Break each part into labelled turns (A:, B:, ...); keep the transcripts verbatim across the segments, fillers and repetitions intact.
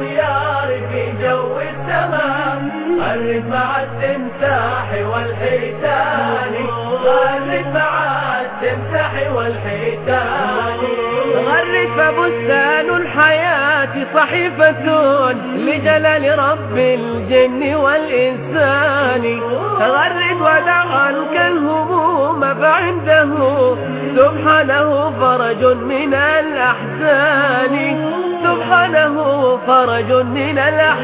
A: طيار في جو السماء، غرد مع التمساح والحيتان، غرد مع التمساح والحيتان. غرد فبستان الحياة صحيفة لجلال رب الجن والإنسان، غرد ودع عنك الهموم فعنده سبحانه فرج من الأحزان، سبحانه فرج من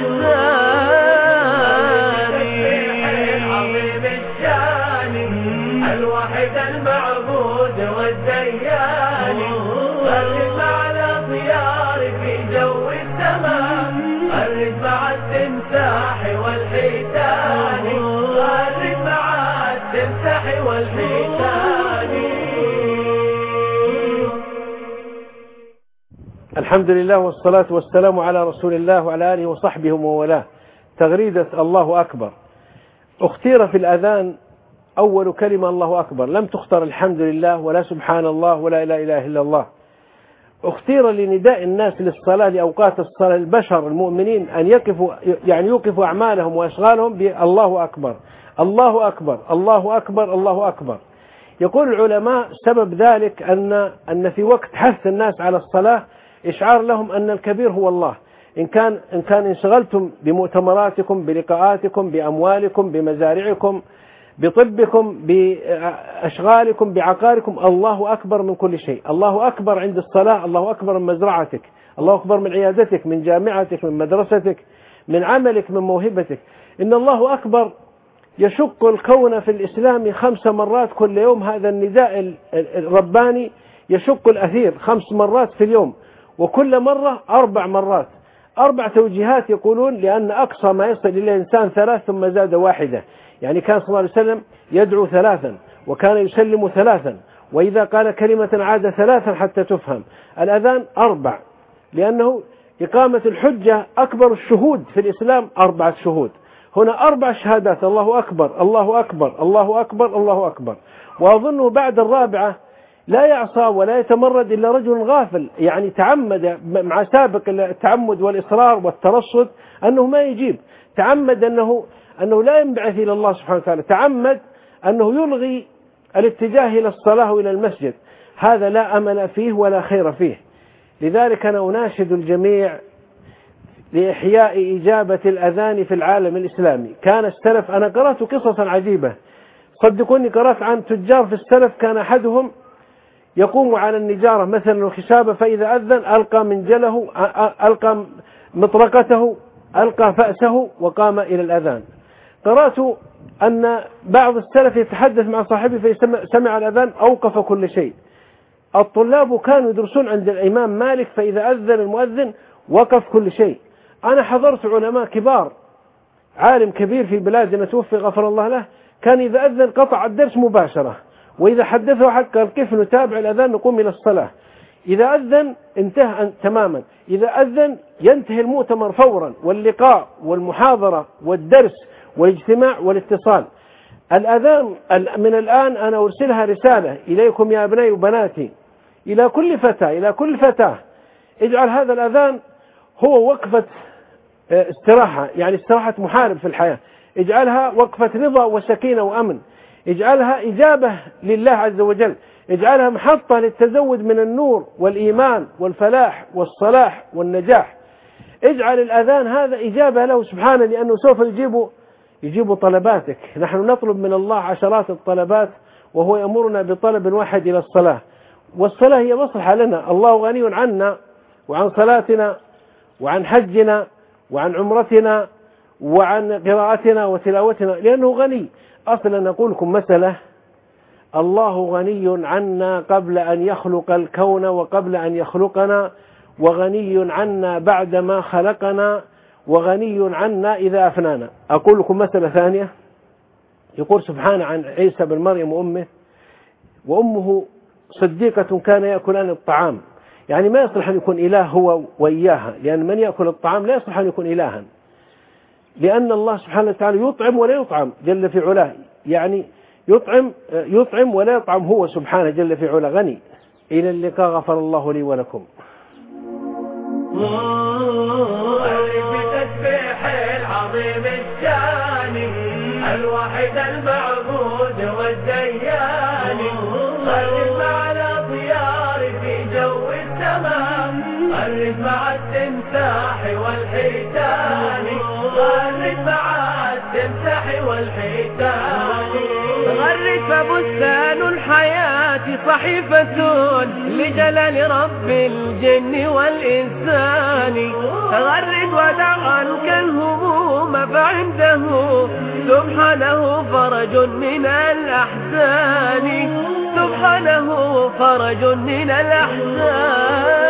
A: الأحزان. عظيم الشان الواحد المعبود والديان، غرد مع الأطيار في جو السماء، غرد مع التمساح والحيتان، غرد مع التمساح والحيتان.
B: الحمد لله والصلاة والسلام على رسول الله وعلى آله وصحبه وموالاه. تغريدة الله أكبر. اختير في الأذان أول كلمة الله أكبر، لم تختر الحمد لله ولا سبحان الله ولا لا إله إلا الله. اختير لنداء الناس للصلاة لأوقات الصلاة البشر المؤمنين أن يقفوا يعني يوقفوا أعمالهم وأشغالهم بالله أكبر الله أكبر الله أكبر الله أكبر. يقول العلماء سبب ذلك أن أن في وقت حث الناس على الصلاة إشعار لهم أن الكبير هو الله. إن كان إن كان انشغلتم بمؤتمراتكم بلقاءاتكم بأموالكم بمزارعكم بطبكم بأشغالكم بعقاركم، الله أكبر من كل شيء. الله أكبر عند الصلاة، الله أكبر من مزرعتك، الله أكبر من عيادتك، من جامعتك، من مدرستك، من عملك، من موهبتك. إن الله أكبر يشق الكون في الإسلام خمس مرات كل يوم. هذا النداء الرباني يشق الأثير خمس مرات في اليوم، وكل مرة أربع مرات. أربع توجيهات يقولون لأن أقصى ما يصل إلى الإنسان ثلاث ثم زاد واحدة. يعني كان صلى الله عليه وسلم يدعو ثلاثا وكان يسلم ثلاثا، وإذا قال كلمة عاد ثلاثا حتى تفهم. الأذان أربع لأنه إقامة الحجة أكبر الشهود في الإسلام أربعة شهود. هنا أربع شهادات، الله أكبر الله أكبر الله أكبر الله أكبر. وأظنه بعد الرابعة لا يعصى ولا يتمرد إلا رجل غافل، يعني تعمد مع سابق التعمد والإصرار والترصد أنه ما يجيب، تعمد أنه أنه لا ينبعث إلى الله سبحانه وتعالى، تعمد أنه يلغي الاتجاه إلى الصلاة وإلى المسجد. هذا لا أمل فيه ولا خير فيه. لذلك أنا أناشد الجميع لإحياء إجابة الأذان في العالم الإسلامي. كان السلف، أنا قرأت قصصا عجيبة صدقوني، قرأت عن تجار في السلف كان أحدهم يقوم على النجارة مثلا الخشابة، فإذا أذن ألقى منجله، ألقى مطرقته، ألقى فأسه وقام إلى الأذان. قرأت أن بعض السلف يتحدث مع صاحبه فسمع الأذان أوقف كل شيء. الطلاب كانوا يدرسون عند الإمام مالك، فإذا أذن المؤذن وقف كل شيء. أنا حضرت علماء كبار، عالم كبير في بلادنا توفي غفر الله له، كان إذا أذن قطع الدرس مباشرة، وإذا حدثه حق قال كيف نتابع الأذان نقوم إلى الصلاة. إذا أذن انتهى تماما، إذا أذن ينتهي المؤتمر فورا، واللقاء والمحاضرة والدرس والاجتماع والاتصال. الأذان من الآن أنا أرسلها رسالة إليكم يا أبنائي وبناتي، إلى كل فتاة إلى كل فتاة، اجعل هذا الأذان هو وقفة استراحة، يعني استراحة محارب في الحياة، اجعلها وقفة رضا وسكينة وأمن، اجعلها إجابة لله عز وجل، اجعلها محطة للتزود من النور والإيمان والفلاح والصلاح والنجاح. اجعل الأذان هذا إجابة له سبحانه، لأنه سوف يجيب يجيب طلباتك. نحن نطلب من الله عشرات الطلبات وهو يأمرنا بطلب واحد إلى الصلاة، والصلاة هي مصلحة لنا. الله غني عنا وعن صلاتنا وعن حجنا وعن عمرتنا وعن قراءتنا وتلاوتنا، لأنه غني. أصلا أقول لكم مسألة، الله غني عنا قبل أن يخلق الكون وقبل أن يخلقنا، وغني عنا بعدما خلقنا، وغني عنا إذا أفنانا. أقول لكم مسألة ثانية، يقول سبحانه عن عيسى بن مريم وأمه، وأمه صديقة كان يأكلان الطعام. يعني ما يصلح أن يكون إله هو وإياها، لأن من يأكل الطعام لا يصلح أن يكون إلها، لأن الله سبحانه وتعالى يطعم ولا يطعم جل في علاه، يعني يطعم يطعم ولا يطعم هو سبحانه جل في علاه، غني. إلى اللقاء، غفر الله لي ولكم.
A: الواحد المعبود والديان غرد مع الأطيار في جو السماء غرد مع التمساح والحيتان غرد مع التمساح والحيتان
C: غرد فبستان الحياة صحيفة لجلال رب الجن والإنسان غرد ودع عنك الهموم فعنده سبحانه فرج من الأحزان سبحانه فرج من الأحزان